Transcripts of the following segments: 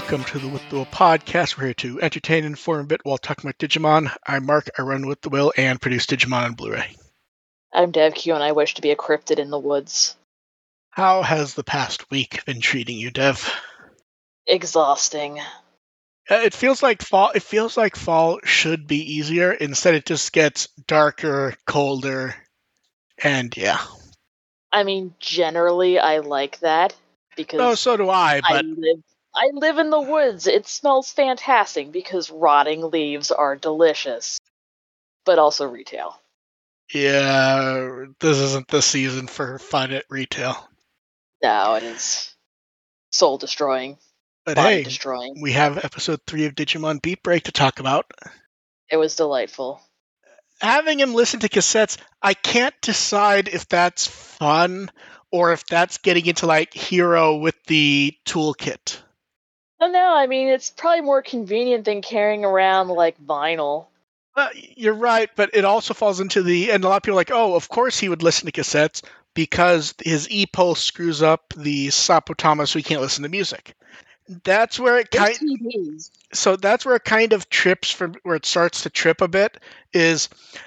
welcome to the With the Will podcast. We're here to entertain and inform a bit while talking about Digimon. I'm Mark, I run With the Will and produce Digimon on Blu-ray. I'm DevQ and I wish to be a cryptid in the woods. How has the past week been treating you, Dev? Exhausting. It feels like fall should be easier. Instead, it just gets darker, colder, and yeah. I mean, generally, I like that because Oh, so do I, but I live in the woods. It smells fantastic because rotting leaves are delicious, but also retail. yeah, this isn't the season for fun at retail. No, it is soul destroying, But body hey, destroying. we have episode 3 of Digimon Beat Break to talk about. It was delightful. Having him listen to cassettes, I can't decide if that's fun or if that's getting into like Hero with the toolkit. No, I mean, it's probably more convenient than carrying around, like, vinyl. You're right, but it also falls into and a lot of people are like, oh, of course he would listen to cassettes because his e-pulse screws up the Sapotama so he can't listen to music. That's where it kind So that's where it kind of trips from where it starts to trip a bit is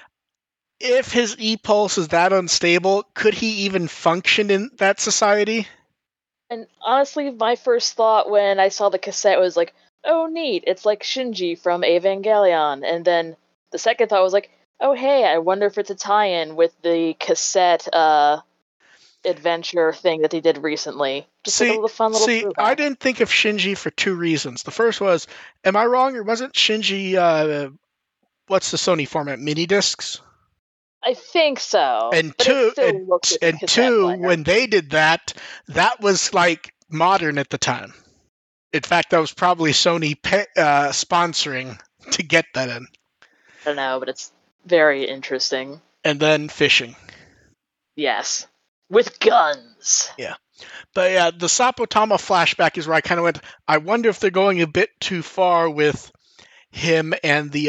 if his e-pulse is that unstable, could he even function in that society? And honestly, my first thought when I saw the cassette was like, oh, neat, it's like Shinji from Evangelion. And then the second thought was like, oh, hey, I wonder if it's a tie-in with the cassette adventure thing that they did recently. Just like a little fun little throwback. I didn't think of Shinji for two reasons. The first was, am I wrong, or wasn't Shinji, what's the Sony format, mini discs? I think so. And but two, when they did that, that was like modern at the time. In fact, that was probably Sony sponsoring to get that in. I don't know, but it's very interesting. And then fishing. Yes. With guns. Yeah. But yeah, the Sapotama flashback is where I kind of went, I wonder if they're going a bit too far with him and the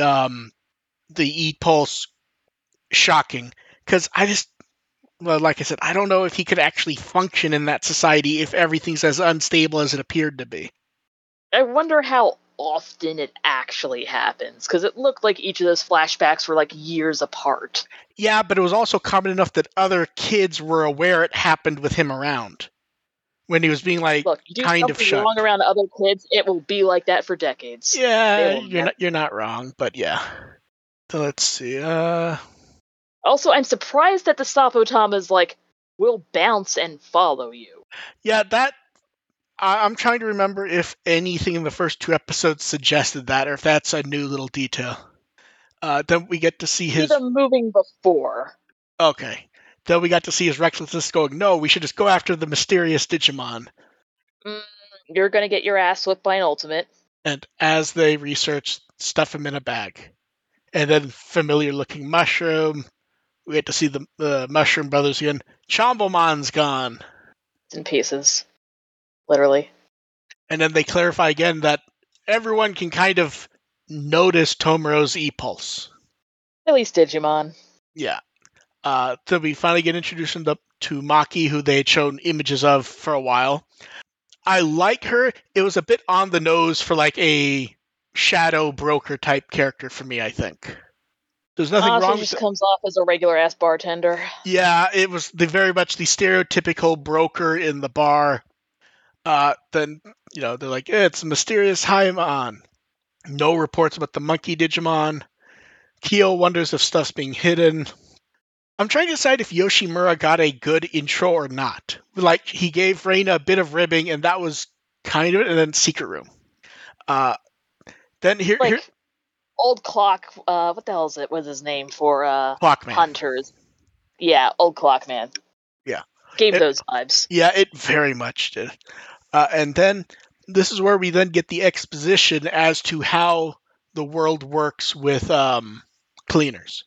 e-pulse shocking. Because like I said, I don't know if he could actually function in that society if everything's as unstable as it appeared to be. I wonder how often it actually happens, because it looked like each of those flashbacks were like years apart. Yeah, but it was also common enough that other kids were aware it happened with him around. When he was being like, look, you do kind of shunned. Wrong around other kids, it will be like that for decades. Yeah, you're not wrong, but yeah. So let's see. Also, I'm surprised that the Sapotamas will bounce and follow you. Yeah, that. I'm trying to remember if anything in the first two episodes suggested that, or if that's a new little detail. Then we get to see his. them moving before. Okay. Then we got to see his recklessness going, no, we should just go after the mysterious Digimon. You're going to get your ass whipped by an ultimate. And as they research, stuff him in a bag. And then familiar-looking mushroom. We get to see the Mushroom Brothers again. Chombomon's gone. It's in pieces. Literally. And then they clarify again that everyone can kind of notice Tomoro's e-pulse. At least Digimon. Yeah. Then we finally get introduced to Maki, who they had shown images of for a while. I like her. It was a bit on the nose for like a shadow broker type character for me, I think. There's nothing wrong with it. Just comes off as a regular-ass bartender. Yeah, it was very much the stereotypical broker in the bar. Then, they're like, it's mysterious Haimon. No reports about the monkey Digimon. Kyo wonders if stuff's being hidden. I'm trying to decide if Yoshimura got a good intro or not. Like, he gave Reina a bit of ribbing, and that was kind of it, and then Secret Room. Then here... Old Clock, what the hell is it? What's his name for Clockman. Hunters? Yeah, Old Clockman. Yeah. Gave those vibes. Yeah, it very much did. And then this is where we then get the exposition as to how the world works with cleaners.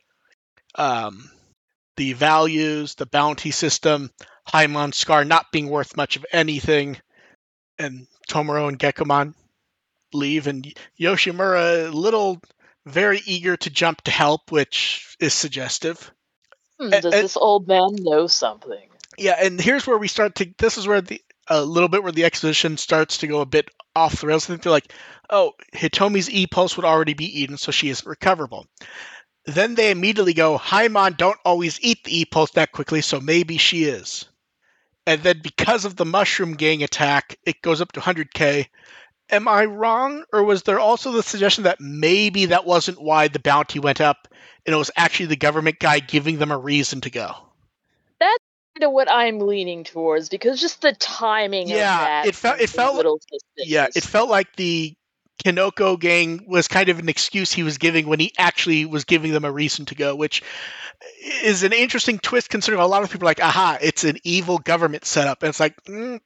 The values, the bounty system, Haimon Scar not being worth much of anything, and Tomoro and Gekomon leave, and Yoshimura very eager to jump to help, which is suggestive. Does this old man know something? Yeah, and here's where we start to. This is where a little bit where the exposition starts to go a bit off the rails. I think they're like, oh, Hitomi's E-Pulse would already be eaten, so she isn't recoverable. Then they immediately go, Haimon don't always eat the E-Pulse that quickly, so maybe she is. And then because of the Mushroom Gang attack, it goes up to 100k. Am I wrong? Or was there also the suggestion that maybe that wasn't why the bounty went up, and it was actually the government guy giving them a reason to go? That's kind of what I'm leaning towards, because just the timing of that it felt a little suspicious. Yeah, it felt like the Kinoko gang was kind of an excuse he was giving when he actually was giving them a reason to go, which is an interesting twist considering a lot of people are like, aha, it's an evil government setup. And it's like,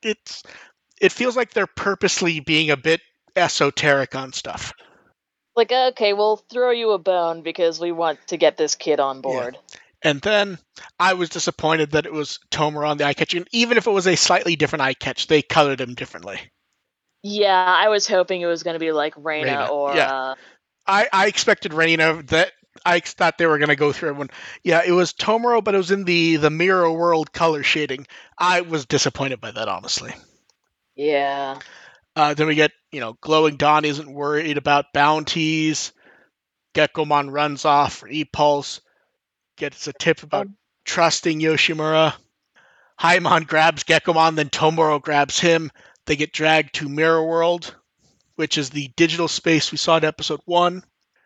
it feels like they're purposely being a bit esoteric on stuff. Like, okay, we'll throw you a bone because we want to get this kid on board. Yeah. And then I was disappointed that it was Tomura on the eye catch. And even if it was a slightly different eye catch, they colored him differently. Yeah, I was hoping it was going to be like Reina or... Yeah. I expected Reina. I thought they were going to go through everyone. Yeah, it was Tomura, but it was in the Mirror World color shading. I was disappointed by that, honestly. Yeah. Then we get, Glowing Dawn isn't worried about bounties. Gekkomon runs off for E-Pulse. Gets a tip about trusting Yoshimura. Haimon grabs Gekkomon, then Tomura grabs him. They get dragged to Mirror World, which is the digital space we saw in episode 1.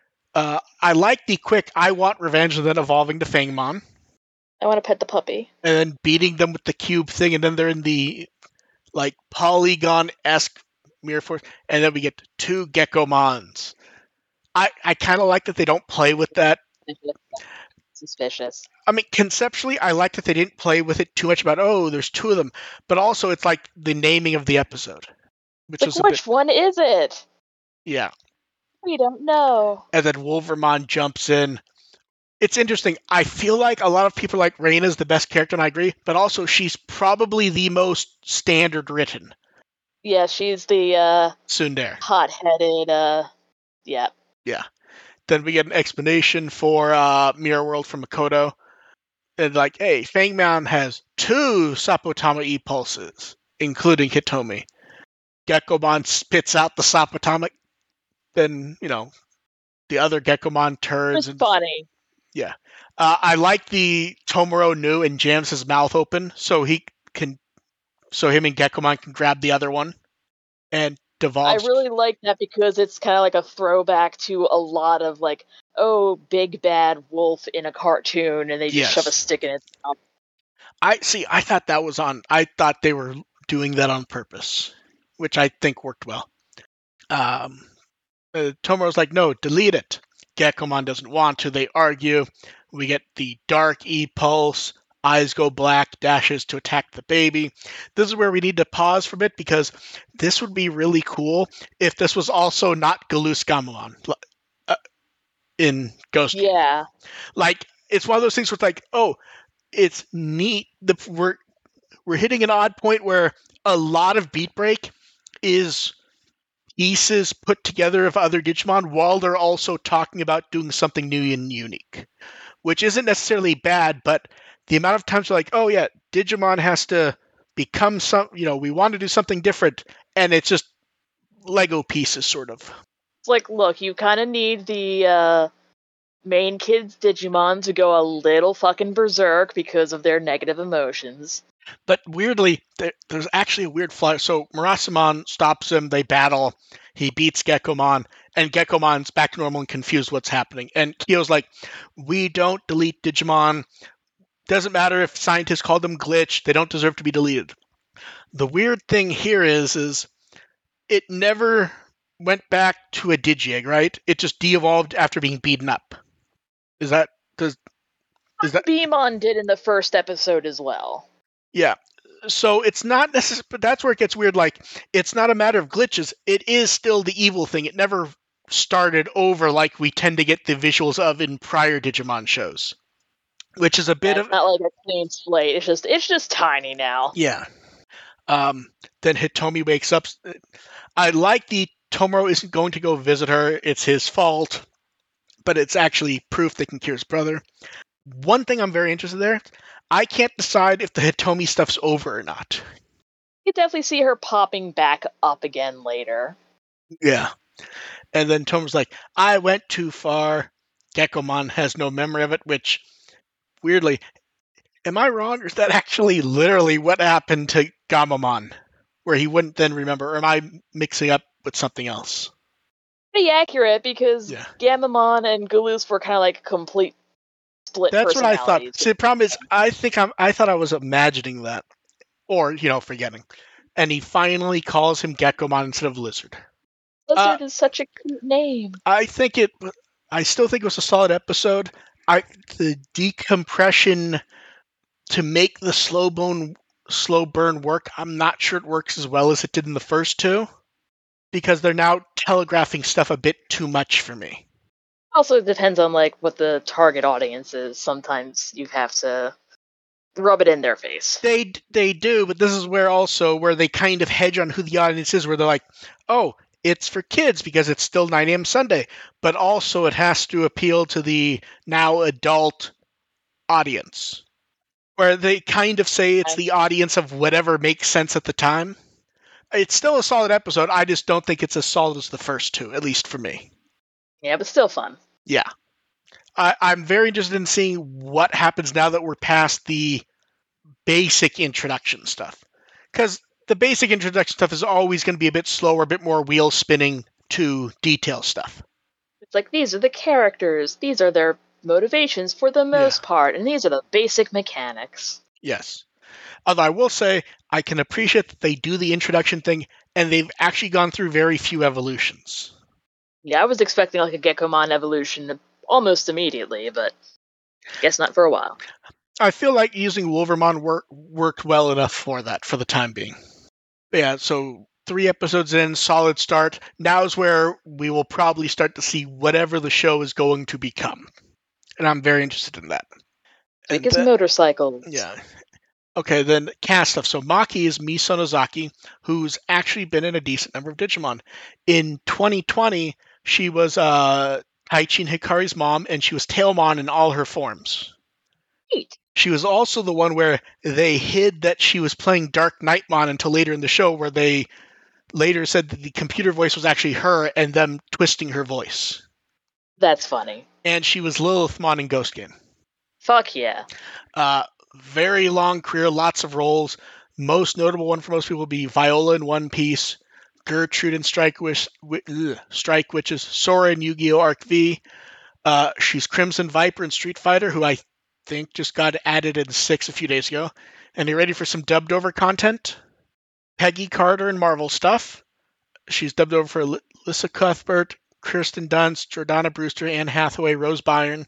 I like the quick I want revenge and then evolving to Fangmon. I want to pet the puppy. And then beating them with the cube thing, and then they're in the polygon-esque mirror force, and then we get 2 Gekkomons. I kind of like that they don't play with that. Suspicious. I mean, conceptually, I like that they didn't play with it too much about, there's 2 of them. But also, it's like the naming of the episode. Which one is it? Yeah. We don't know. And then Wolvermon jumps in. It's interesting. I feel like a lot of people are like Reina's the best character, and I agree. But also, she's probably the most standard written. Yeah, she's the tsundere. Hot-headed, yeah. Yeah. Then we get an explanation for Mirror World from Makoto. And like, hey, Fangmon has 2 Sapotama E-Pulses, including Hitomi. Gekkomon spits out the Sapotama. Then, the other Gekkomon turns. It's funny. Yeah. I like the Tomura knew and jams his mouth open so him and Gekkomon can grab the other one and devolve. I really like that because it's kind of like a throwback to a lot of big bad wolf in a cartoon and they just shove a stick in its mouth. I thought they were doing that on purpose, which I think worked well. Tomura's like, no, delete it. Gekkomon doesn't want to. They argue. We get the dark E-Pulse. Eyes go black, dashes to attack the baby. This is where we need to pause for a bit because this would be really cool if this was also not Galus Gamamon in Ghost. Yeah. It's one of those things where it's like, it's neat. We're hitting an odd point where a lot of Beat Break is pieces put together of other Digimon while they're also talking about doing something new and unique, which isn't necessarily bad, but the amount of times you're like, Digimon has to become we want to do something different, and it's just Lego pieces, sort of. It's like, look, you kind of need the main kids Digimon to go a little fucking berserk because of their negative emotions. But weirdly, there's actually a weird flaw. So Murasamon stops him, they battle, he beats Gekkomon, and Gekkomon's back to normal and confused what's happening. And Kyo's like, we don't delete Digimon. Doesn't matter if scientists call them glitch, they don't deserve to be deleted. The weird thing here is it never went back to a Digiegg, right? It just de-evolved after being beaten up. Is that Beamon did in the first episode as well. Yeah. So it's not necessarily, but that's where it gets weird. It's not a matter of glitches. It is still the evil thing. It never started over like we tend to get the visuals of in prior Digimon shows, which is a bit of not like a clean slate. It's just tiny now. Yeah. Then Hitomi wakes up. I like the Tomura isn't going to go visit her. It's his fault, but it's actually proof they can cure his brother. One thing I'm very interested there. I can't decide if the Hitomi stuff's over or not. could definitely see her popping back up again later. Yeah. And then Tom's like, I went too far. Gekkomon has no memory of it, which, weirdly, am I wrong? Or is that actually literally what happened to Gamamon? Where he wouldn't then remember? Or am I mixing up with something else? Pretty accurate, because Yeah. Gamamon and Gulus were kind of like complete split That's what I thought. personalities. See, the problem is, I thought I was imagining that. Or, forgetting. And he finally calls him Gekkomon instead of Lizard. Lizard is such a cute name. I still think it was a solid episode. The decompression to make the slow burn work, I'm not sure it works as well as it did in the first two, because they're now telegraphing stuff a bit too much for me. Also, it depends on like what the target audience is. Sometimes you have to rub it in their face. They do, but this is where they kind of hedge on who the audience is, where they're like, oh, it's for kids because it's still 9 a.m. Sunday, but also it has to appeal to the now adult audience, where they kind of say it's the audience of whatever makes sense at the time. It's still a solid episode. I just don't think it's as solid as the first two, at least for me. Yeah, but still fun. Yeah. I'm very interested in seeing what happens now that we're past the basic introduction stuff. Because the basic introduction stuff is always going to be a bit slower, a bit more wheel spinning to detail stuff. It's like, these are the characters, these are their motivations for the most part, and these are the basic mechanics. Yes. Although I will say, I can appreciate that they do the introduction thing, and they've actually gone through very few evolutions. Yeah, I was expecting like a Gekkomon evolution almost immediately, but guess not for a while. I feel like using Wolvermon worked well enough for that for the time being. Yeah, so 3 episodes in, solid start. Now is where we will probably start to see whatever the show is going to become. And I'm very interested in that. Big as motorcycles. Yeah. Okay, then cast stuff. So Maki is Miso Nozaki, who's actually been in a decent number of Digimon. In 2020, she was Taichi and Hikari's mom, and she was Tailmon in all her forms. Neat. She was also the one where they hid that she was playing Dark Knightmon until later in the show, where they later said that the computer voice was actually her and them twisting her voice. That's funny. And she was Lilithmon in Ghost Game. Fuck yeah. Very long career, lots of roles. Most notable one for most people would be Viola in One Piece, Gertrude in Strike Witches, Sora in Yu-Gi-Oh! Arc V. She's Crimson Viper in Street Fighter, who I think just got added in 6 a few days ago. And you ready for some dubbed over content? Peggy Carter in Marvel stuff. She's dubbed over for Alyssa Cuthbert, Kirsten Dunst, Jordana Brewster, Anne Hathaway, Rose Byrne,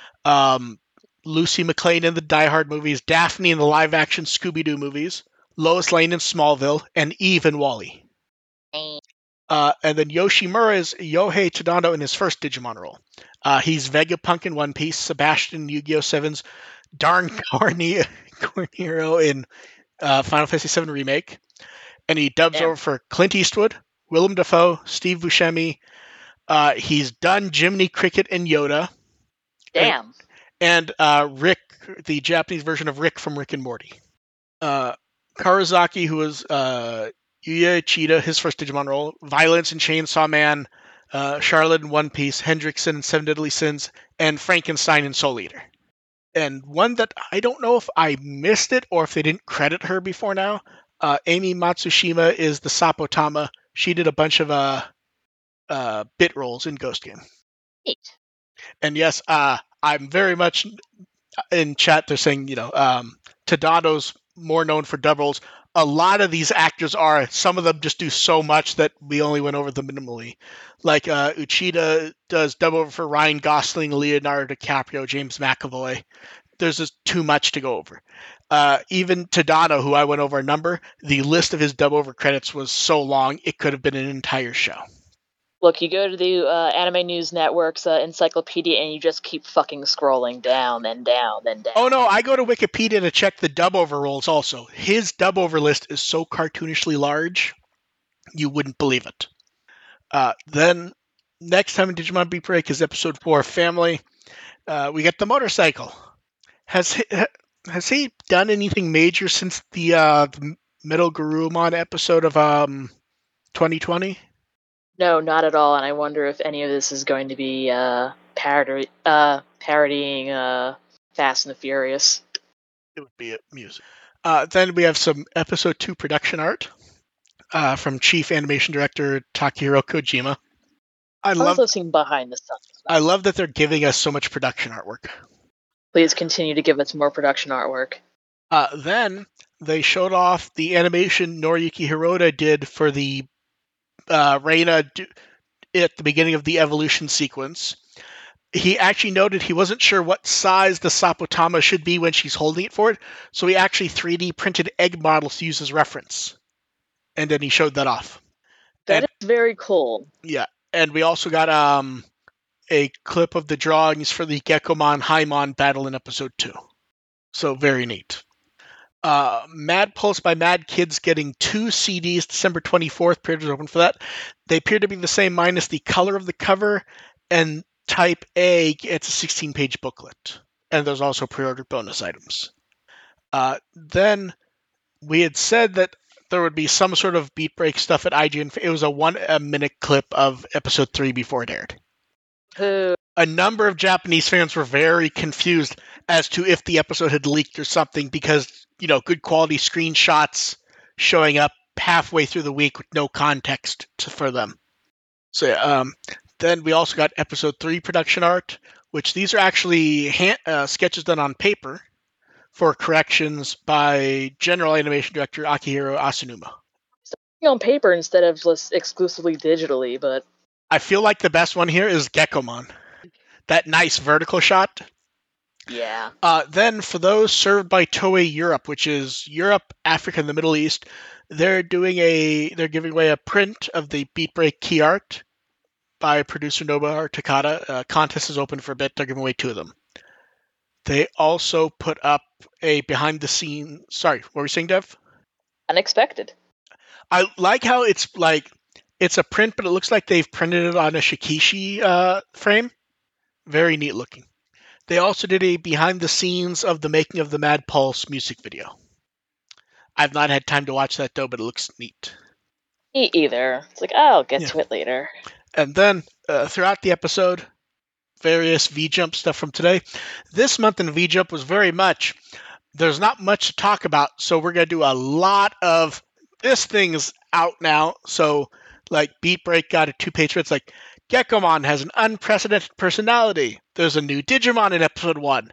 Lucy McLean in the Die Hard movies, Daphne in the live-action Scooby-Doo movies, Lois Lane in Smallville, and Eve in WALL-E. And then Yoshimura is Yohei Tadano in his first Digimon role. He's Vegapunk in One Piece, Sebastian in Yu-Gi-Oh! 7's Darn Cornero in Final Fantasy VII Remake. And he dubs over for Clint Eastwood, Willem Dafoe, Steve Buscemi. He's done Jiminy Cricket and Yoda. Damn. And Rick, the Japanese version of Rick from Rick and Morty. Karozaki, who was Yuya Cheetah, his first Digimon role. Violence in Chainsaw Man. Charlotte in One Piece. Hendrickson in Seven Deadly Sins. And Frankenstein in Soul Eater. And one that I don't know if I missed it or if they didn't credit her before now. Amy Matsushima is the Sapotama. She did a bunch of bit roles in Ghost Game. Neat. And yes, I'm very much in chat. They're saying, Tadano's more known for dub roles. A lot of these actors are. Some of them just do so much that we only went over them minimally. Like Uchida does dub over for Ryan Gosling, Leonardo DiCaprio, James McAvoy. There's just too much to go over. Even Tadano, who I went over a number, the list of his dub over credits was so long it could have been an entire show. Look, you go to the Anime News Network's encyclopedia and you just keep fucking scrolling down and down and down. Oh no, I go to Wikipedia to check the dub over roles also. His dub over list is so cartoonishly large, you wouldn't believe it. Then, next time in Digimon Beat Break is episode 4, Family. We get the motorcycle. Has he done anything major since the Metal Garurumon episode of 2020? No, not at all. And I wonder if any of this is going to be parodying Fast and the Furious. It would be music. Then we have some episode 2 production art from Chief Animation Director Takahiro Kojima. I also seen behind the scenes. I love that they're giving us so much production artwork. Please continue to give us more production artwork. Then they showed off the animation Noriyuki Hirota did for the Reina at the beginning of the evolution sequence. He actually noted he wasn't sure what size the Sapotama should be when she's holding it forward, so he actually 3D printed egg models to use as reference. And then he showed that off. That is very cool. Yeah. And we also got a clip of the drawings for the Gekkomon Haimon battle in episode 2. So very neat. Mad Pulse by Mad Kids getting 2 CDs December 24th. Pre-orders open for that. They appear to be the same minus the color of the cover, and Type A gets a 16-page booklet. And there's also pre-ordered bonus items. Then we had said that there would be some sort of Beat Break stuff at IGN. It was a 1-minute clip of episode 3 before it aired. A number of Japanese fans were very confused as to if the episode had leaked or something because, good quality screenshots showing up halfway through the week with no context for them. So then we also got episode 3 production art, which these are actually sketches done on paper for corrections by General Animation Director Akihiro Asanuma. On paper instead of just exclusively digitally, but I feel like the best one here is Gekkomon. That nice vertical shot. Yeah. Then for those served by Toei Europe, which is Europe, Africa, and the Middle East, they're giving away a print of the Beat Break key art by producer Nobuharu Takada. Contest is open for a bit. They're giving away 2 of them. They also put up a behind the scenes. Sorry, what were you saying, Dev? Unexpected. I like how it's a print, but it looks like they've printed it on a Shikishi frame. Very neat looking. They also did a behind the scenes of the making of the Mad Pulse music video. I've not had time to watch that though, but it looks neat. Me either. It's like, I'll get to it later. And then throughout the episode, various V-Jump stuff from today. This month in V-Jump was very much, there's not much to talk about, so we're going to do a lot of, this thing's out now, so like Beat Break got a 2-page, it's like, Gekkomon has an unprecedented personality. There's a new Digimon in episode 1.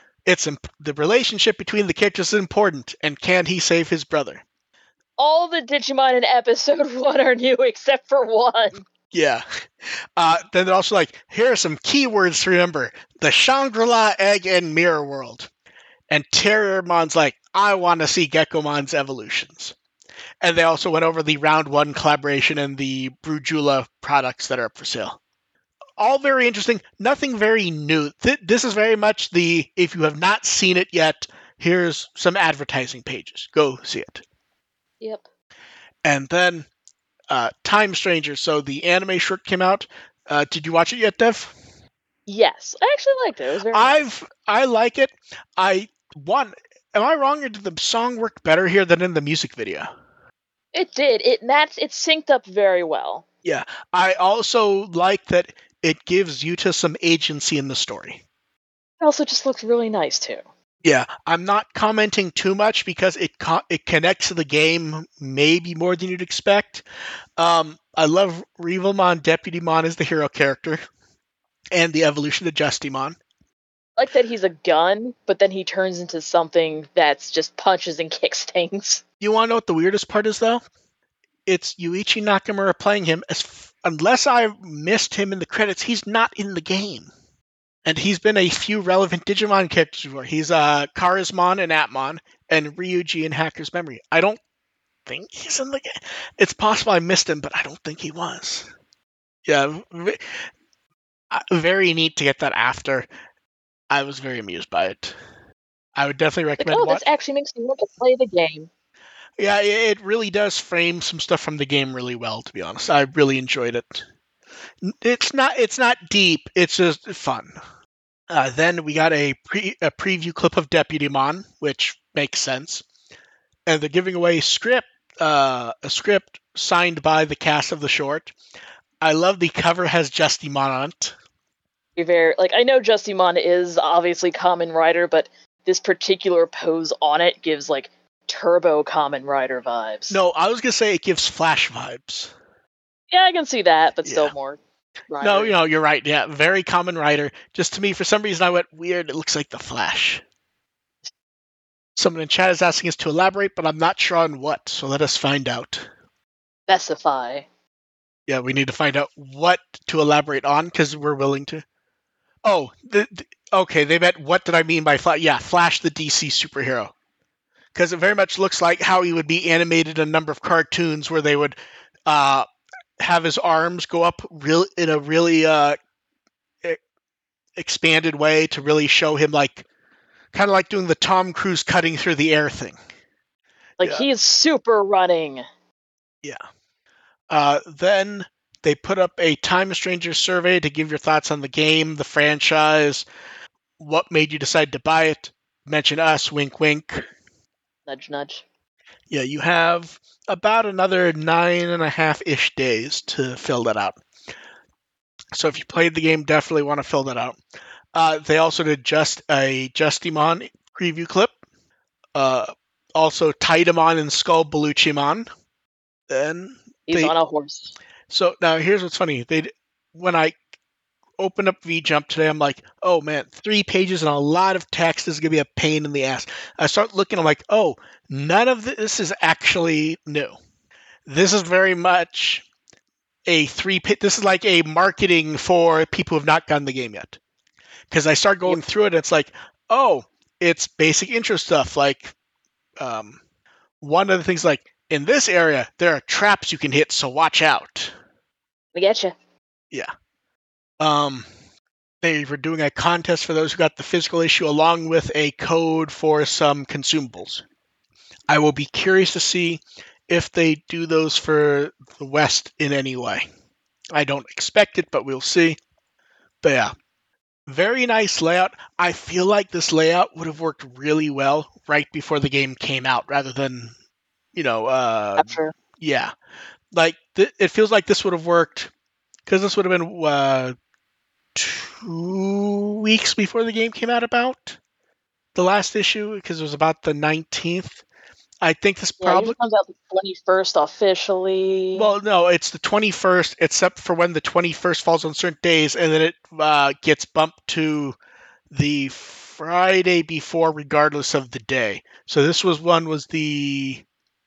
The relationship between the characters is important, and can he save his brother? All the Digimon in episode 1 are new except for 1. Yeah. Then they're also like, here are some keywords to remember. The Shangri-La Egg and Mirror World. And Terriermon's like, I want to see Gekkomon's evolutions. And they also went over the Round 1 collaboration and the Brujula products that are up for sale. All very interesting. Nothing very new. This is very much if you have not seen it yet, here's some advertising pages. Go see it. Yep. And then Time Stranger. So the anime short came out. Did you watch it yet, Dev? Yes. I actually liked it. It was very nice. I like it. Am I wrong, or did the song work better here than in the music video? It did. It synced up very well. Yeah. I also like that it gives Yuta some agency in the story. It also just looks really nice, too. Yeah. I'm not commenting too much because it connects to the game maybe more than you'd expect. I love Revelmon Deputymon as the hero character and the evolution of Justimon. I like that he's a gun, but then he turns into something that's just punches and kicks things. You want to know what the weirdest part is, though? It's Yuichi Nakamura playing him. Unless I missed him in the credits, he's not in the game. And he's been a few relevant Digimon characters before. He's Charismon and Atmon, and Ryuji in Hacker's Memory. I don't think he's in the game. It's possible I missed him, but I don't think he was. Yeah, very neat to get that after. I was very amused by it. I would definitely recommend this actually makes me want to play the game. Yeah, it really does frame some stuff from the game really well, to be honest. I really enjoyed it. It's not deep, it's just fun. Then we got a preview clip of Deputymon, which makes sense. And they're giving away script a script signed by the cast of the short. I love the cover has Justimon on it. I know Justimon is obviously Kamen Rider, but this particular pose on it gives like Turbo Kamen Rider vibes. No, I was gonna say it gives Flash vibes. Yeah, I can see that, but Yeah. still more. Rider. No, you're right. Yeah, very Kamen Rider. Just to me, for some reason, I went weird. It looks like the Flash. Someone in chat is asking us to elaborate, but I'm not sure on what. So let us find out. Specify. Yeah, we need to find out what to elaborate on because we're willing to. Oh, okay. They meant what did I mean by Flash? Yeah, Flash the DC superhero. Because it very much looks like how he would be animated in a number of cartoons where they would have his arms go up in a really expanded way to really show him like kind of like doing the Tom Cruise cutting through the air thing. Like he's super running. Yeah. Then they put up a Time Stranger survey to give your thoughts on the game, the franchise, what made you decide to buy it. Mention us, wink, wink. Nudge, nudge. Yeah, you have about another 9.5-ish days to fill that out. So if you played the game, definitely want to fill that out. They also did just a Justimon preview clip. Also Titamon and Skull Bellucciamon. Then he's on a horse. So now here's what's funny. When I opened up VJump today, I'm like, oh man, 3 pages and a lot of text is gonna be a pain in the ass. I start looking, I'm like, oh, none of this is actually new. This is very much this is like a marketing for people who have not gotten the game yet. Because I start going through it, and it's like, oh, it's basic intro stuff. Like, one of the things, like, in this area, there are traps you can hit, so watch out. I getcha. Yeah. They were doing a contest for those who got the physical issue, along with a code for some consumables. I will be curious to see if they do those for the West in any way. I don't expect it, but we'll see. But yeah, very nice layout. I feel like this layout would have worked really well right before the game came out, rather than, After. Yeah. Like, it feels like this would have worked, because this would have been 2 weeks before the game came out, about the last issue, because it was about the 19th. I think this probably it comes out the 21st officially. Well, no, it's the 21st, except for when the 21st falls on certain days, and then it gets bumped to the Friday before, regardless of the day. So this was the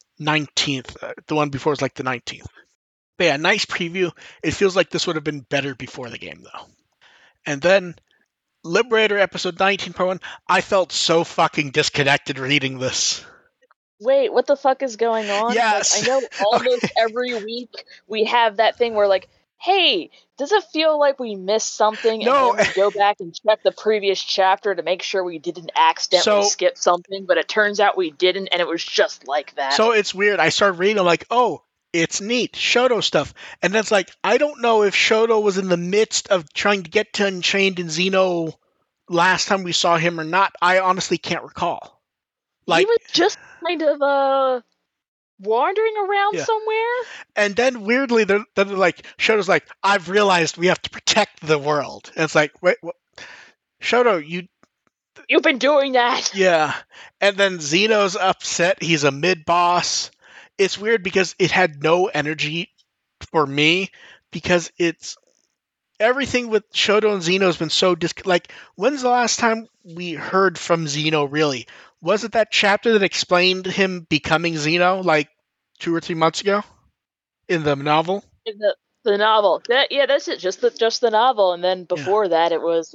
19th. The one before was like the 19th. But yeah, nice preview. It feels like this would have been better before the game, though. And then Liberator episode 19 part 1. I felt so fucking disconnected reading this. Wait, what the fuck is going on? Yes. Like, I know almost every week we have that thing where, like, hey, does it feel like we missed something? No. And then we go back and check the previous chapter to make sure we didn't accidentally skip something, but it turns out we didn't, and it was just like that. So it's weird. I started reading, I'm like, oh, it's neat, Shoto stuff. And then it's like, I don't know if Shoto was in the midst of trying to get to Unchained and Xeno last time we saw him or not. I honestly can't recall. Like, he was just kind of wandering around somewhere. And then weirdly, they're like, Shoto's like, I've realized we have to protect the world. And it's like, wait, what? Shoto, you've been doing that. Yeah. And then Xeno's upset. He's a mid-boss. It's weird because it had no energy for me, because it's everything with Shoto and Xeno has been so like, when's the last time we heard from Xeno, really? Was it that chapter that explained him becoming Xeno, like 2 or 3 months ago in the novel? In the novel. That's it. Just the novel. And then before that, it was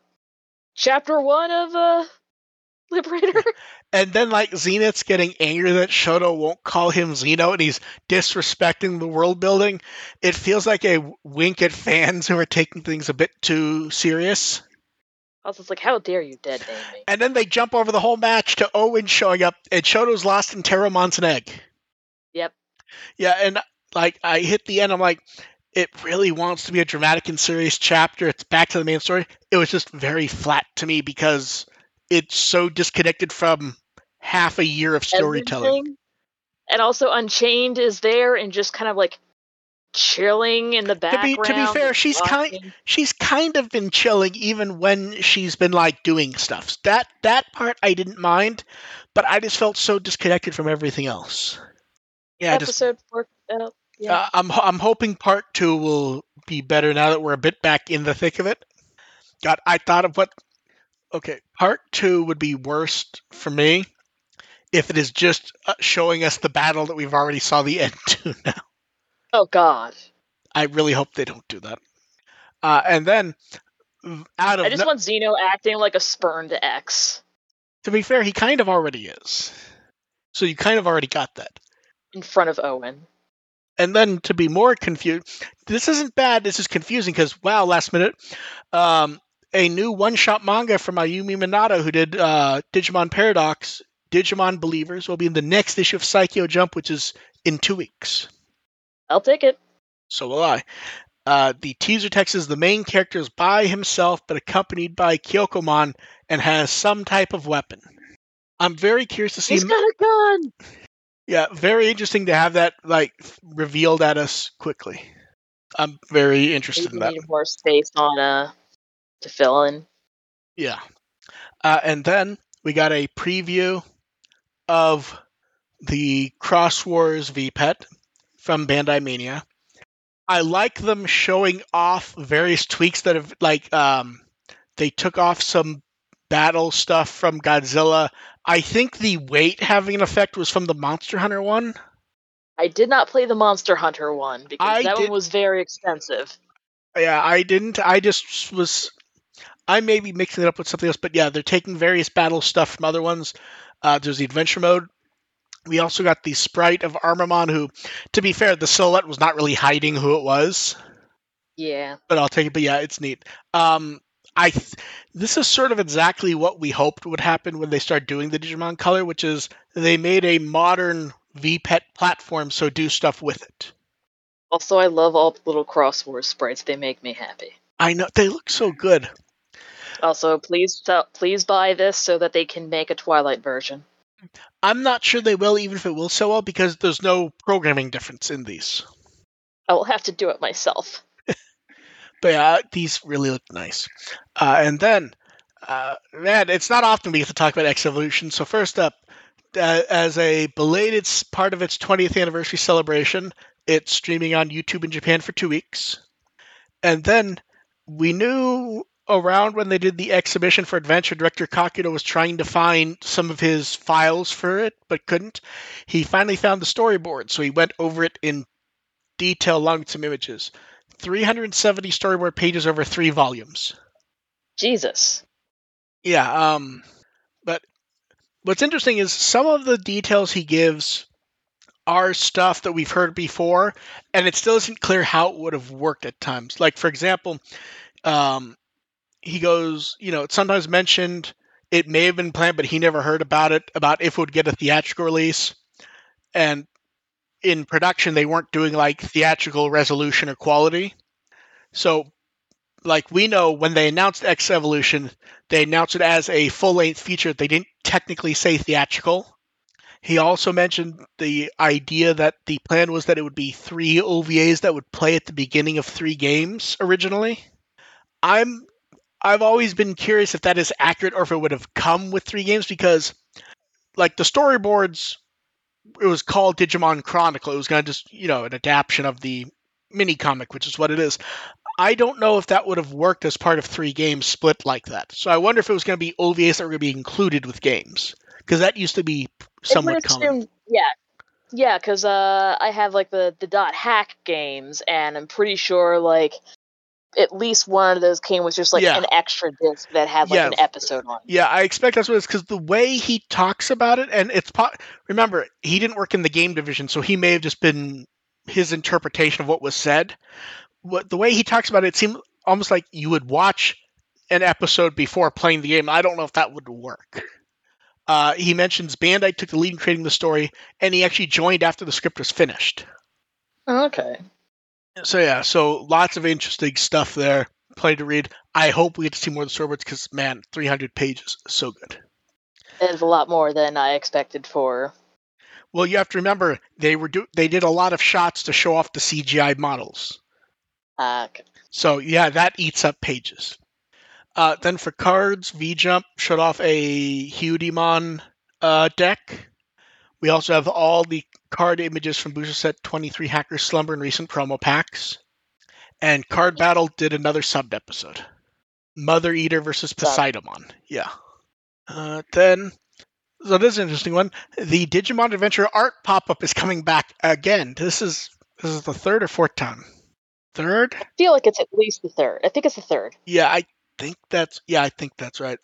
chapter 1 of Liberator. And then, like, Zenith's getting angry that Shoto won't call him Xeno, and he's disrespecting the world building. It feels like a wink at fans who are taking things a bit too serious. Also, it's like, how dare you dead name me? And then they jump over the whole match to Owen showing up, and Shoto's lost in Terramon's egg. Yep. Yeah, and, like, I hit the end, I'm like, it really wants to be a dramatic and serious chapter. It's back to the main story. It was just very flat to me because it's so disconnected from half a year of storytelling. And also Unchained is there and just kind of like chilling in the background. To be fair, she's kind of been chilling even when she's been like doing stuff. That part I didn't mind, but I just felt so disconnected from everything else. Yeah, episode worked out. Yeah. I'm hoping part 2 will be better now that we're a bit back in the thick of it. God, I thought of what. Okay, part 2 would be worst for me if it is just showing us the battle that we've already saw the end to now. Oh God. I really hope they don't do that. And then I just want Zeno acting like a spurned ex. To be fair, he kind of already is. So you kind of already got that. In front of Owen. And then to be more confused, this isn't bad, this is confusing because, wow, last minute, a new one-shot manga from Ayumi Minato who did Digimon Paradox, Digimon Believers, will be in the next issue of Saikyo Jump, which is in 2 weeks. I'll take it. So will I. The teaser text is the main character is by himself but accompanied by Kyokomon and has some type of weapon. I'm very curious to see. He's got a gun! Yeah, very interesting to have that like revealed at us quickly. I'm very interested in that. Need more space on to fill in. Yeah. And then we got a preview of the Cross Wars VPET from Bandai Mania. I like them showing off various tweaks that have they took off some battle stuff from Godzilla. I think the weight having an effect was from the Monster Hunter one. I did not play the Monster Hunter one because one was very expensive. Yeah, I didn't. I may be mixing it up with something else, but yeah, they're taking various battle stuff from other ones. There's the adventure mode. We also got the sprite of Armamon, who, to be fair, the silhouette was not really hiding who it was. Yeah. But I'll take it. But yeah, it's neat. This is sort of exactly what we hoped would happen when they started doing the Digimon Color, which is they made a modern VPET platform, so do stuff with it. Also, I love all the little Cross Wars sprites. They make me happy. I know. They look so good. Also, please buy this so that they can make a Twilight version. I'm not sure they will, even if it will sell well, because there's no programming difference in these. I will have to do it myself. But yeah, these really look nice. And then, man, it's not often we get to talk about X Evolution. So first up, as a belated part of its 20th anniversary celebration, it's streaming on YouTube in Japan for 2 weeks. And then we knew around when they did the exhibition for Adventure, director Kakudo was trying to find some of his files for it, but couldn't. He finally found the storyboard, so he went over it in detail along with some images. 370 storyboard pages over 3 volumes. Jesus. Yeah, but what's interesting is some of the details he gives are stuff that we've heard before, and it still isn't clear how it would have worked at times. Like, for example, he goes, it's sometimes mentioned it may have been planned, but he never heard about if it would get a theatrical release. And in production, they weren't doing like theatrical resolution or quality. So, like, we know when they announced X Evolution, they announced it as a full-length feature. They didn't technically say theatrical. He also mentioned the idea that the plan was that it would be 3 OVAs that would play at the beginning of 3 games originally. I've always been curious if that is accurate or if it would have come with 3 games, because like the storyboards, it was called Digimon Chronicle. It was going to just, an adaptation of the mini comic, which is what it is. I don't know if that would have worked as part of 3 games split like that. So I wonder if it was going to be OVAs that were going to be included with games, because that used to be somewhat common. Yeah, because I have like the Dot Hack games, and I'm pretty sure like at least one of those came with just like an extra disc that had like an episode on it. Yeah, I expect that's what it's, because the way he talks about it, and remember, he didn't work in the game division, so he may have just been his interpretation of what was said. The way he talks about it seemed almost like you would watch an episode before playing the game. I don't know if that would work. He mentions Bandai took the lead in creating the story, and he actually joined after the script was finished. Okay. So lots of interesting stuff there. Plenty to read. I hope we get to see more of the storyboards, because, man, 300 pages, so good. It is a lot more than I expected for Well, you have to remember they did a lot of shots to show off the CGI models. Okay. So yeah, that eats up pages. Then for cards, V-Jump showed off a Hudimon deck. We also have all the card images from Booster Set 23 Hacker Slumber and recent promo packs. And Card Battle did another subbed episode. Mother Eater versus Poseidon. Yeah. Then, so this is an interesting one. The Digimon Adventure art pop-up is coming back again. This is the third or fourth time? Third? I feel like it's at least the third. I think it's the third. Yeah, I think that's right.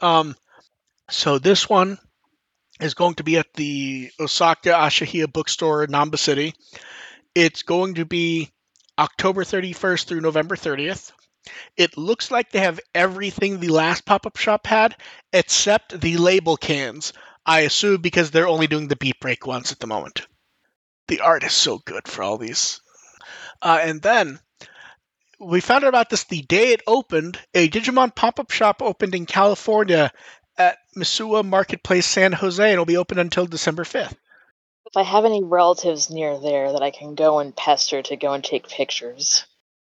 So this one is going to be at the Osaka Asahia bookstore in Namba City. It's going to be October 31st through November 30th. It looks like they have everything the last pop-up shop had, except the label cans. I assume because they're only doing the Beat Break ones at the moment. The art is so good for all these. And then we found out about this the day it opened. A Digimon pop-up shop opened in California at Misua Marketplace, San Jose, and it'll be open until December 5th. If I have any relatives near there that I can go and pester to go and take pictures.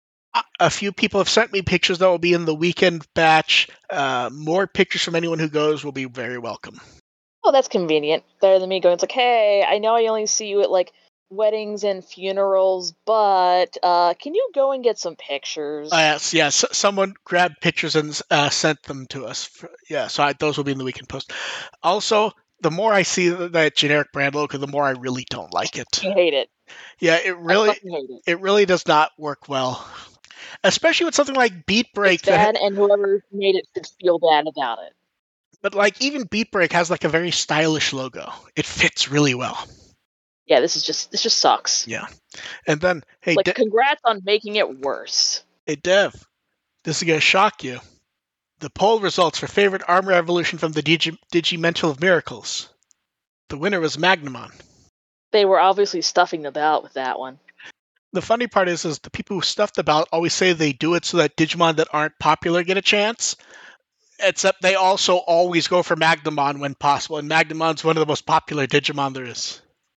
A few people have sent me pictures that will be in the weekend batch. More pictures from anyone who goes will be very welcome. Oh, that's convenient. Better than me going, it's like, hey, I know I only see you at, like, weddings and funerals, but can you go and get some pictures? Yes. Someone grabbed pictures and sent them to us. So those will be in the weekend post. Also, the more I see that generic brand logo, the more I really don't like it. I hate it. Yeah, it really does not work well. Especially with something like Beat Break. It's bad, and whoever made it should feel bad about it. But like even Beat Break has like a very stylish logo. It fits really well. Yeah, this just sucks. Yeah. And then, hey, like, congrats on making it worse. Hey, Dev, this is going to shock you. The poll results for favorite armor evolution from the Digimental of Miracles. The winner was Magnamon. They were obviously stuffing the ballot with that one. The funny part is the people who stuff the ballot always say they do it so that Digimon that aren't popular get a chance. Except they also always go for Magnamon when possible, and Magnamon's one of the most popular Digimon there is.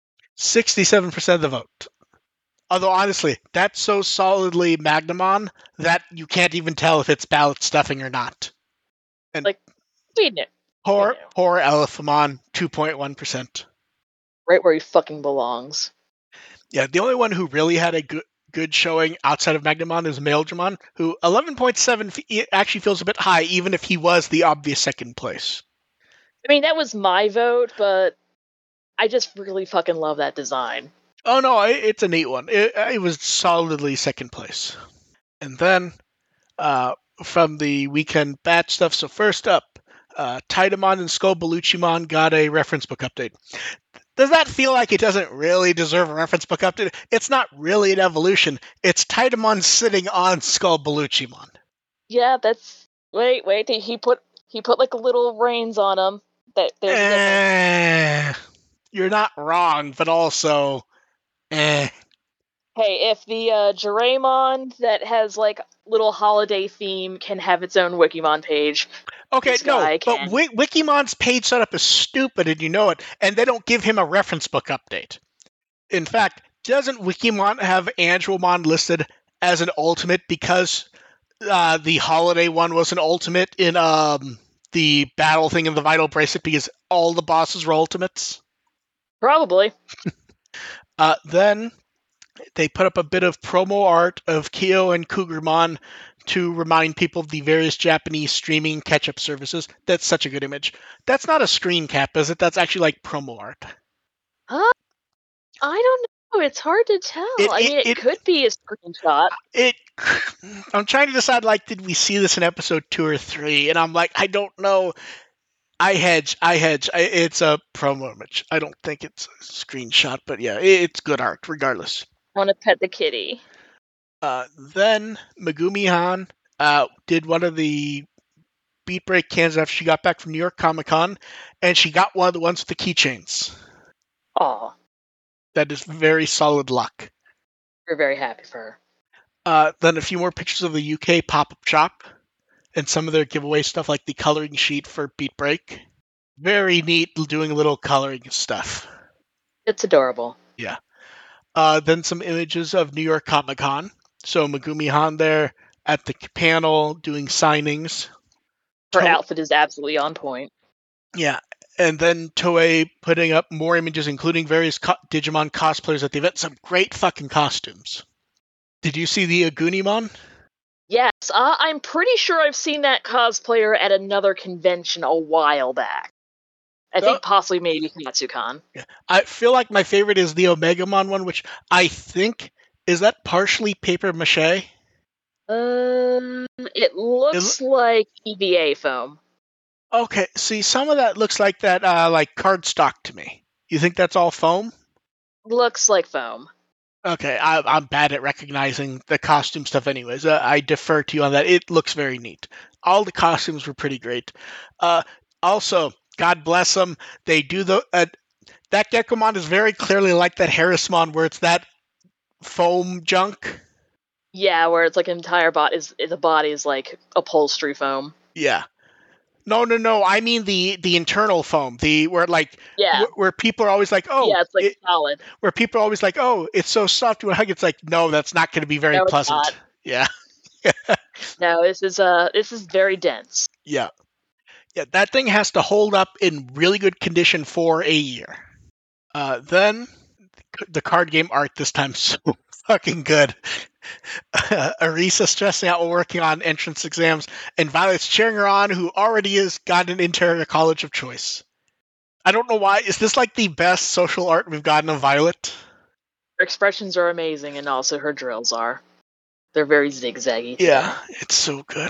67% of the vote. Although, honestly, that's so solidly Magnamon that you can't even tell if it's ballot stuffing or not. And like, we knew. Poor Elephimon, 2.1%. Right where he fucking belongs. Yeah, the only one who really had a good showing outside of Magnamon is Maildramon, who 11.7 actually feels a bit high, even if he was the obvious second place. I mean, that was my vote, but I just really fucking love that design. Oh no, it's a neat one. It was solidly second place. And then, from the weekend batch stuff, so first up, Titamon and Skull Bellucimon got a reference book update. Does that feel like it doesn't really deserve a reference book update? It's not really an evolution. It's Titamon sitting on Skull Bellucimon. Yeah, that's... Wait, he put like little reins on him. You're not wrong, but also... Hey, if the Jiraimon that has like little holiday theme can have its own Wikimon page. Okay, no, but Wikimon's page setup is stupid and you know it, and they don't give him a reference book update. In fact, doesn't Wikimon have Angelmon listed as an ultimate because the holiday one was an ultimate in the battle thing in the Vital Bracelet because all the bosses were ultimates? Probably. Then they put up a bit of promo art of Kyo and Cougarmon to remind people of the various Japanese streaming catch-up services. That's such a good image. That's not a screen cap, is it? That's actually like promo art. I don't know. It's hard to tell. It could be a screenshot. I'm trying to decide, like, did we see this in episode 2 or 3? And I'm like, I don't know. I hedge. It's a promo image. I don't think it's a screenshot, but yeah, it's good art, regardless. I want to pet the kitty. Then Megumi-Han did one of the Beat Break cans after she got back from New York Comic Con, and she got one of the ones with the keychains. Aw. That is very solid luck. We're very happy for her. Then a few more pictures of the UK pop-up shop and some of their giveaway stuff, like the coloring sheet for Beat Break. Very neat doing little coloring stuff. It's adorable. Yeah. Then some images of New York Comic Con. So Megumi Han there at the panel doing signings. Her outfit is absolutely on point. Yeah. And then Toei putting up more images, including various Digimon cosplayers at the event. Some great fucking costumes. Did you see the Agunimon? Yes, I'm pretty sure I've seen that cosplayer at another convention a while back. I think possibly maybe Natsucon. Yeah. I feel like my favorite is the Omegamon one, which I think is that partially paper mache. It looks like EVA foam. Okay, see, some of that looks like that, like cardstock to me. You think that's all foam? Looks like foam. Okay, I'm bad at recognizing the costume stuff anyways. I defer to you on that. It looks very neat. All the costumes were pretty great. Also, God bless them, they do that Gekomon is very clearly like that Harrismon where it's that foam junk. Yeah, where it's like an entire the body is like upholstery foam. Yeah. No. I mean the internal foam, where people are always like, oh, yeah, it's like solid. Where people are always like, oh, it's so soft to a hug. It's like, no, that's not going to be very pleasant. Yeah. No, this is very dense. Yeah. That thing has to hold up in really good condition for a year. Then the card game art this time so fucking good. Arisa stressing out while working on entrance exams, and Violet's cheering her on, who already has gotten into her college of choice. I don't know why. Is this like the best social art we've gotten of Violet? Her expressions are amazing, and also her drills are. They're very zigzaggy. Yeah, it's so good.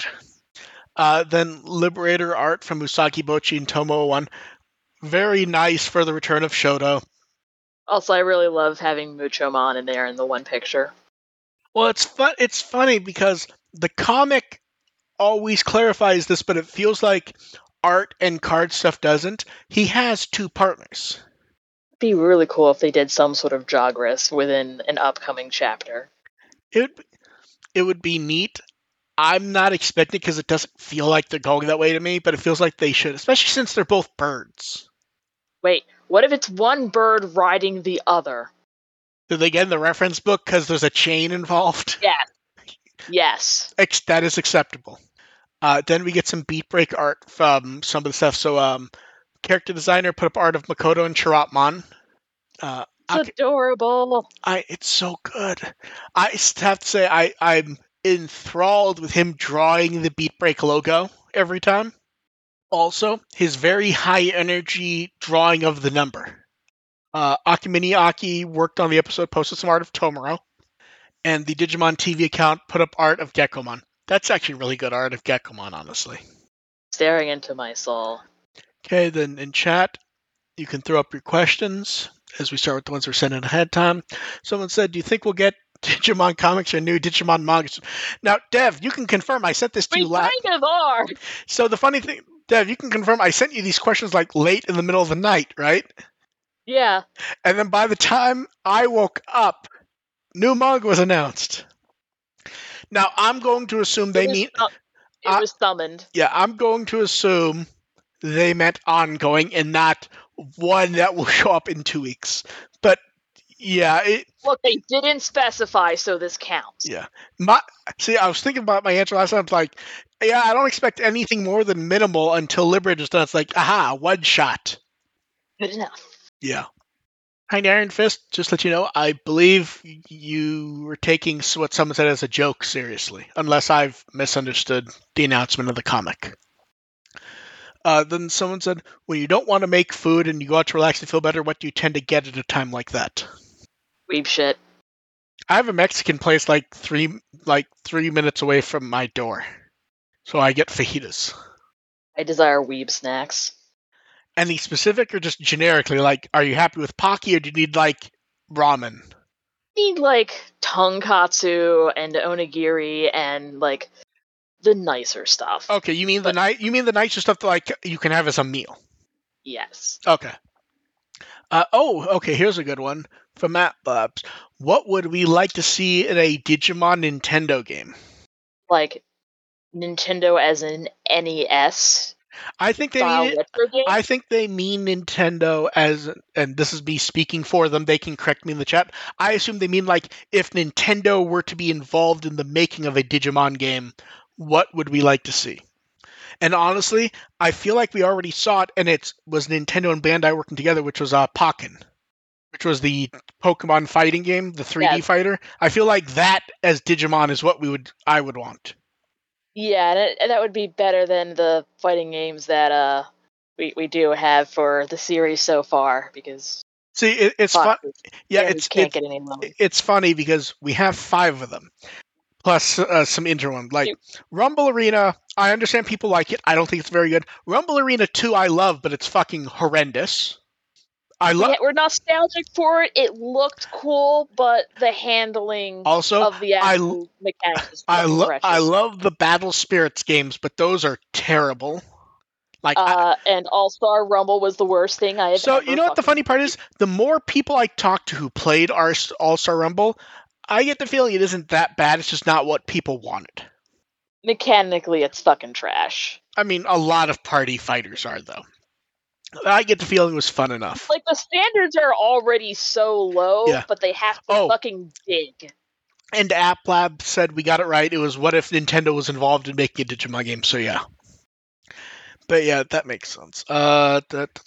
Then Liberator art from Usagi Bochi and Tomo 1. Very nice for the return of Shoto. Also, I really love having Muchomon in there in the one picture. Well, it's funny because the comic always clarifies this, but it feels like art and card stuff doesn't. He has two partners. It'd be really cool if they did some sort of Jagras within an upcoming chapter. It would be neat. I'm not expecting because it doesn't feel like they're going that way to me, but it feels like they should, especially since they're both birds. Wait, what if it's one bird riding the other? Do they get in the reference book because there's a chain involved? Yeah. Yes. That is acceptable. Then we get some beat break art from some of the stuff. So, character designer put up art of Makoto and Chiratmon. It's adorable. It's so good. I have to say, I'm enthralled with him drawing the beat break logo every time. Also, his very high energy drawing of the number. Akimini Aki worked on the episode, posted some art of Tomoro, and the Digimon TV account put up art of Gekomon. That's actually really good art of Gekomon, honestly. Staring into my soul. Okay, then in chat, you can throw up your questions as we start with the ones we're sending ahead of time. Someone said, do you think we'll get Digimon comics or new Digimon mangas? Now, Dev, you can confirm I sent this to you last. We kind of are. So the funny thing, Dev, you can confirm I sent you these questions like late in the middle of the night, right? Yeah. And then by the time I woke up, new manga was announced. Now, I'm going to assume they mean... It was summoned. Yeah, I'm going to assume they meant ongoing and not one that will show up in 2 weeks. But, yeah... Look, they didn't specify, so this counts. Yeah. See, I was thinking about my answer last time. I was like, yeah, I don't expect anything more than minimal until Liberator is done. It's like, aha, one shot. Good enough. Yeah. Hi, Iron Fist. Just to let you know, I believe you were taking what someone said as a joke seriously, unless I've misunderstood the announcement of the comic. Then someone said, when you don't want to make food and you go out to relax and feel better, what do you tend to get at a time like that? Weeb shit. I have a Mexican place like 3 minutes away from my door, so I get fajitas. I desire weeb snacks. Any specific or just generically? Like, are you happy with Pocky or do you need like ramen? I need like tonkatsu and onigiri and like the nicer stuff. Okay, you mean the nicer stuff that like you can have as a meal? Yes. Okay. Okay. Here's a good one from Matt Babs. What would we like to see in a Digimon Nintendo game? Like Nintendo as in NES. I think they style mean it. retro game. I think they mean Nintendo as, and this is me speaking for them. They can correct me in the chat. I assume they mean like if Nintendo were to be involved in the making of a Digimon game, what would we like to see? And honestly, I feel like we already saw it, and it was Nintendo and Bandai working together, which was Pokken, which was the Pokemon fighting game, the 3D Yes. fighter. I feel like that as Digimon is what I would want. Yeah, and that would be better than the fighting games that we do have for the series so far, because See, it's fun. Yeah, can't get any lower. it's funny because we have 5 of them, plus some interim. Like Rumble Arena, I understand people like it. I don't think it's very good. Rumble Arena 2, I love, but it's fucking horrendous. We're nostalgic for it. It looked cool, but the handling also of the actual mechanics is precious. I love the Battle Spirits games, but those are terrible. Like and All-Star Rumble was the worst thing I have So ever you know what the funny part played. is? The more people I talk to who played All-Star Rumble, I get the feeling it isn't that bad. It's just not what people wanted. Mechanically, it's fucking trash. I mean, a lot of party fighters are, though. I get the feeling it was fun enough. Like, the standards are already so low, but they have to fucking dig. And App Lab said we got it right. It was what if Nintendo was involved in making a Digimon game, so yeah. But yeah, that makes sense. Oh,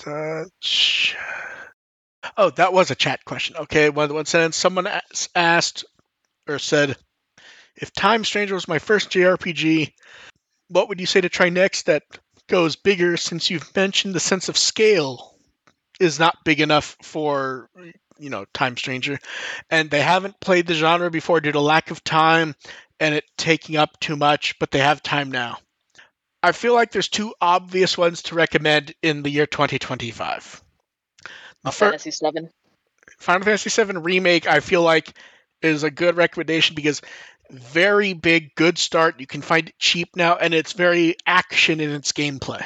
that was a chat question. Okay, one sentence. Someone asked or said, if Time Stranger was my first JRPG, what would you say to try next that goes bigger, since you've mentioned the sense of scale is not big enough for, Time Stranger, and they haven't played the genre before due to lack of time and it taking up too much, but they have time now. I feel like there's 2 obvious ones to recommend in the year 2025. Fantasy VII. Final Fantasy VII Remake, I feel like, is a good recommendation because very big, good start. You can find it cheap now, and it's very action in its gameplay.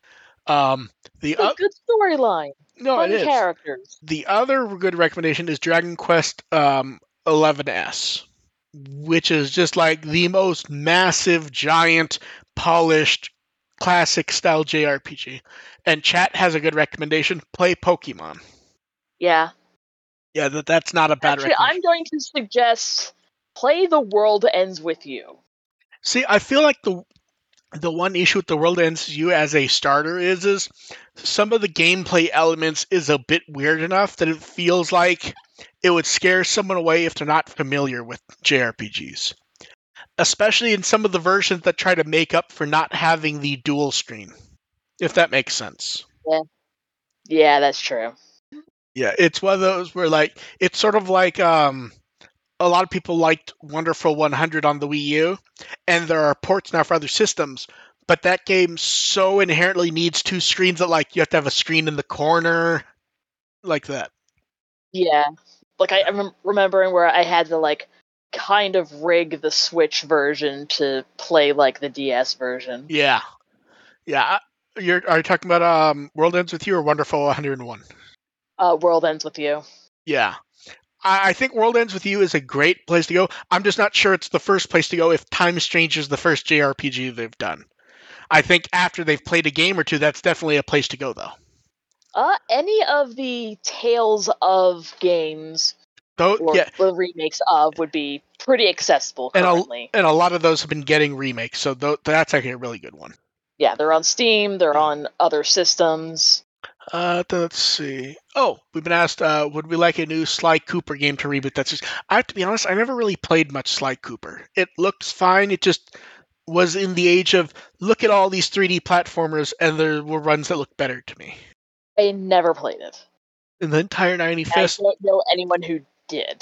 Good storyline. No, fun it is. Characters. The other good recommendation is Dragon Quest 11S, which is just like the most massive, giant, polished, classic style JRPG. And chat has a good recommendation: play Pokemon. Yeah. Yeah, that's not a bad recommendation. I'm going to suggest play The World Ends With You. See, I feel like the one issue with The World Ends With You as a starter is some of the gameplay elements is a bit weird enough that it feels like it would scare someone away if they're not familiar with JRPGs. Especially in some of the versions that try to make up for not having the dual screen. If that makes sense. Yeah, that's true. Yeah, it's one of those where it's sort of like a lot of people liked Wonderful 100 on the Wii U, and there are ports now for other systems, but that game so inherently needs 2 screens that you have to have a screen in the corner, like that. Yeah, I'm remembering where I had to kind of rig the Switch version to play the DS version. Yeah. Are you talking about World Ends With You or Wonderful 101? World Ends With You. Yeah. I think World Ends With You is a great place to go. I'm just not sure it's the first place to go if Time Stranger is the first JRPG they've done. I think after they've played a game or 2, that's definitely a place to go, though. Any of the Tales of games the remakes of would be pretty accessible currently. And a lot of those have been getting remakes, so that's actually a really good one. Yeah, they're on Steam, they're on other systems. Let's see. Oh, we've been asked, would we like a new Sly Cooper game to reboot? I have to be honest, I never really played much Sly Cooper. It looks fine, it just was in the age of, look at all these 3D platformers, and there were runs that look better to me. I never played it. In the entire 95th... I don't know anyone who did.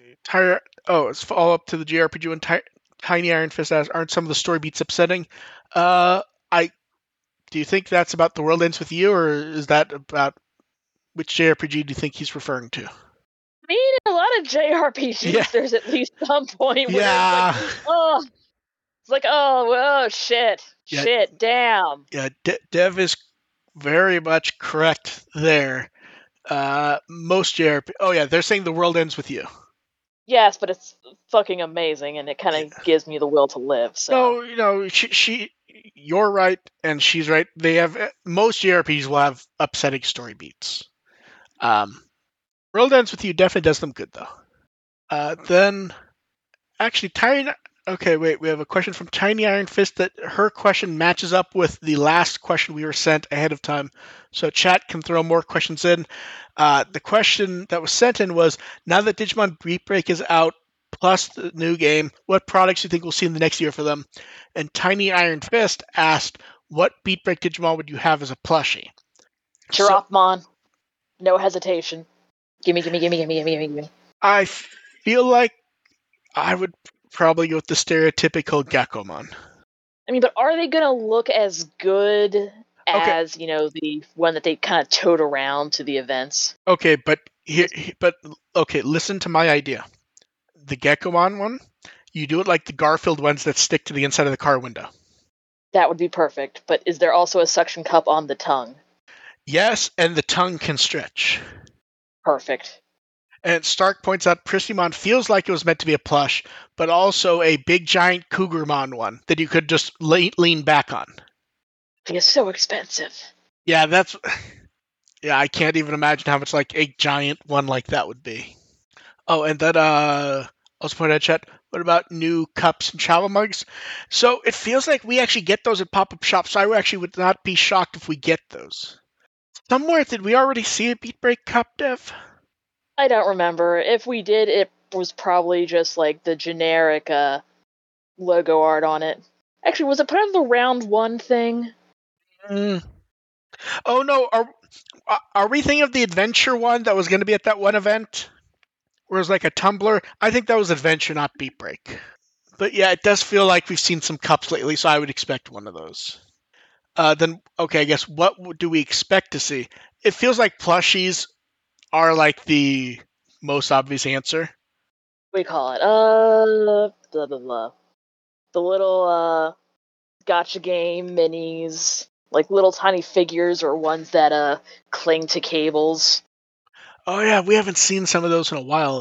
It's follow up to the JRPG when Tiny Iron Fist asks, aren't some of the story beats upsetting? Do you think that's about The World Ends With You, or is that about which JRPG do you think he's referring to? I mean, in a lot of JRPGs, there's at least some point where it's like, oh, shit. Yeah, shit, damn. Yeah, Dev is very much correct there. Most JRPG... Oh, yeah, they're saying The World Ends With You. Yes, but it's fucking amazing, and it kind of gives me the will to live. So. No, you're right, and she's right. They have most JRPGs will have upsetting story beats. World Ends With You definitely does them good though. Then actually, Tiny. Okay, wait. We have a question from Tiny Iron Fist that her question matches up with the last question we were sent ahead of time, so chat can throw more questions in. The question that was sent in was: now that Digimon Beat Break is out, plus the new game, what products do you think we'll see in the next year for them? And Tiny Iron Fist asked, "What Beat Break Digimon would you have as a plushie?" So Giraffemon, no hesitation. Gimme, gimme, gimme, gimme, gimme, gimme, gimme. I feel like I would probably go with the stereotypical Gekomon. I mean, but are they gonna look as good Okay. as the one that they kind of tote around to the events? Okay, but listen to my idea. The Gekomon one, you do it like the Garfield ones that stick to the inside of the car window. That would be perfect. But is there also a suction cup on the tongue? Yes, and the tongue can stretch. Perfect. And Stark points out Pristimon feels like it was meant to be a plush, but also a big giant Cougarmon one that you could just lean back on. It's so expensive. Yeah, I can't even imagine how much like a giant one like that would be. Oh, and then also point out chat, what about new cups and travel mugs? So it feels like we actually get those at pop-up shops, so I actually would not be shocked if we get those. Somewhere, did we already see a Beat Break cup, Dev? I don't remember. If we did, it was probably just like the generic logo art on it. Actually, was it part of the round one thing? Oh no, are we thinking of the adventure one that was going to be at that one event? Where it was like a tumbler? I think that was adventure, not Beat Break. But yeah, it does feel like we've seen some cups lately, so I would expect one of those. Then, okay, I guess what do we expect to see? It feels like plushies are like the most obvious answer. We call it blah blah blah. The little gotcha game minis, like little tiny figures or ones that cling to cables. Oh yeah, we haven't seen some of those in a while,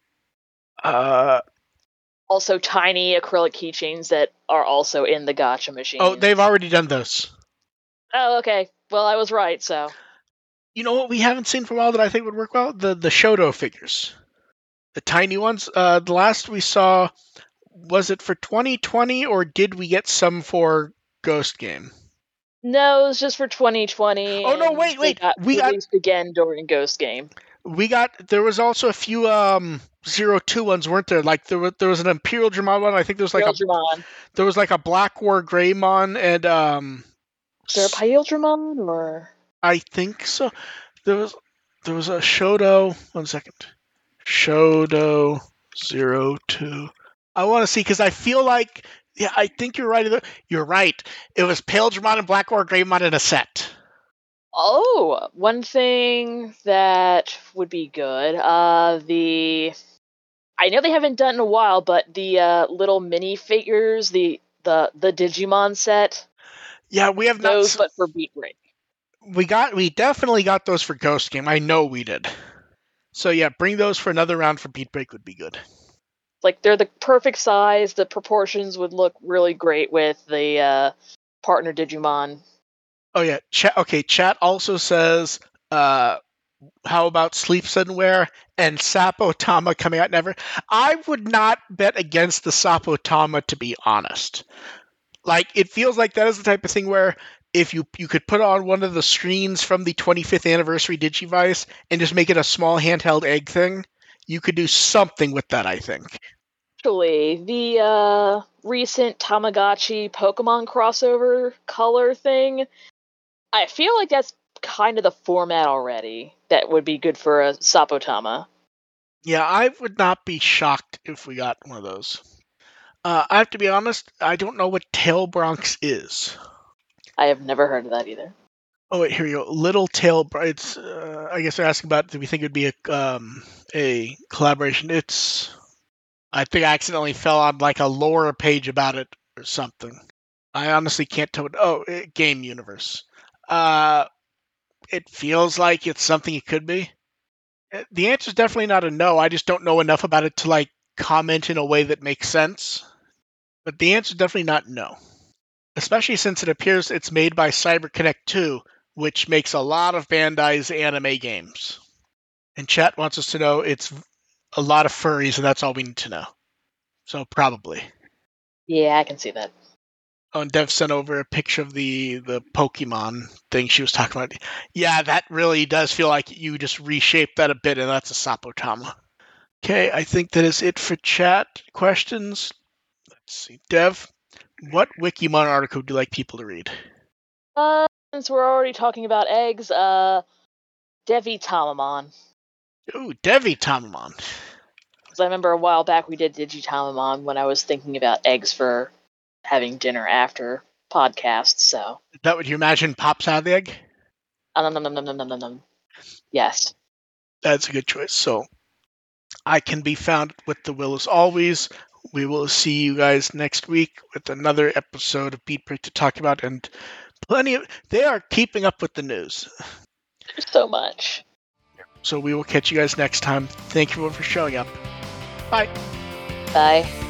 huh? Also tiny acrylic keychains that are also in the gotcha machine. Oh, they've already done those. Oh, okay. Well, I was right, so. You know what we haven't seen for a while that I think would work well? The Shoto figures. The tiny ones. The last we saw, was it for 2020 or did we get some for Ghost Game? No, it was just for 2020. Oh no, wait. We got released again during Ghost Game. There was also a few 02 ones, weren't there? Like there was an Imperial Dramon one. I think there was like a Black War Greymon and Is there a Paildramon or? I think so. There was a Shoto. 1 second. Shoto 02. I want to see because I feel like I think you're right. You're right. It was Paildramon and Black War Greymon in a set. Oh, one thing that would be good. I know they haven't done in a while, but the little mini figures, the Digimon set. Yeah, we have those, but for Beat Break. We definitely got those for Ghost Game. I know we did. So yeah, bring those for another round for Beat Break would be good. Like they're the perfect size. The proportions would look really great with the partner Digimon. Oh yeah, chat also says, how about Sleep Sunwear and Sapotama coming out never? I would not bet against the Sapotama, to be honest. Like, it feels like that is the type of thing where if you could put on one of the screens from the 25th anniversary Digivice and just make it a small handheld egg thing, you could do something with that, I think. Actually, the recent Tamagotchi Pokemon crossover color thing, I feel like that's kind of the format already that would be good for a Sapotama. Yeah, I would not be shocked if we got one of those. I have to be honest, I don't know what Tail Bronx is. I have never heard of that either. Oh wait, here we go. Little Tail Bronx. I guess they're asking about, do we think it would be a collaboration? I think I accidentally fell on like a lore page about it or something. I honestly can't tell. Game Universe. It feels like it's something it could be. The answer is definitely not a no. I just don't know enough about it to like comment in a way that makes sense. But the answer is definitely not no. especially since it appears it's made by CyberConnect 2, which makes a lot of Bandai's anime games. And chat wants us to know it's a lot of furries, and that's all we need to know. So probably. Yeah, I can see that. Oh, and Dev sent over a picture of the Pokemon thing she was talking about. Yeah, that really does feel like you just reshaped that a bit, and that's a Sapotama. Okay, I think that is it for chat questions. Let's see. Dev, what Wikimon article would you like people to read? Since we're already talking about eggs, Devi Tamamon. Ooh, Devi Tamamon. Because I remember a while back we did Digitamamon when I was thinking about eggs for having dinner after podcasts, so. Is that what you imagine pops out of the egg? Yes. That's a good choice. So I can be found with the will as always. We will see you guys next week with another episode of Beat Break to talk about, and they are keeping up with the news. There's so much. So we will catch you guys next time. Thank you all for showing up. Bye. Bye.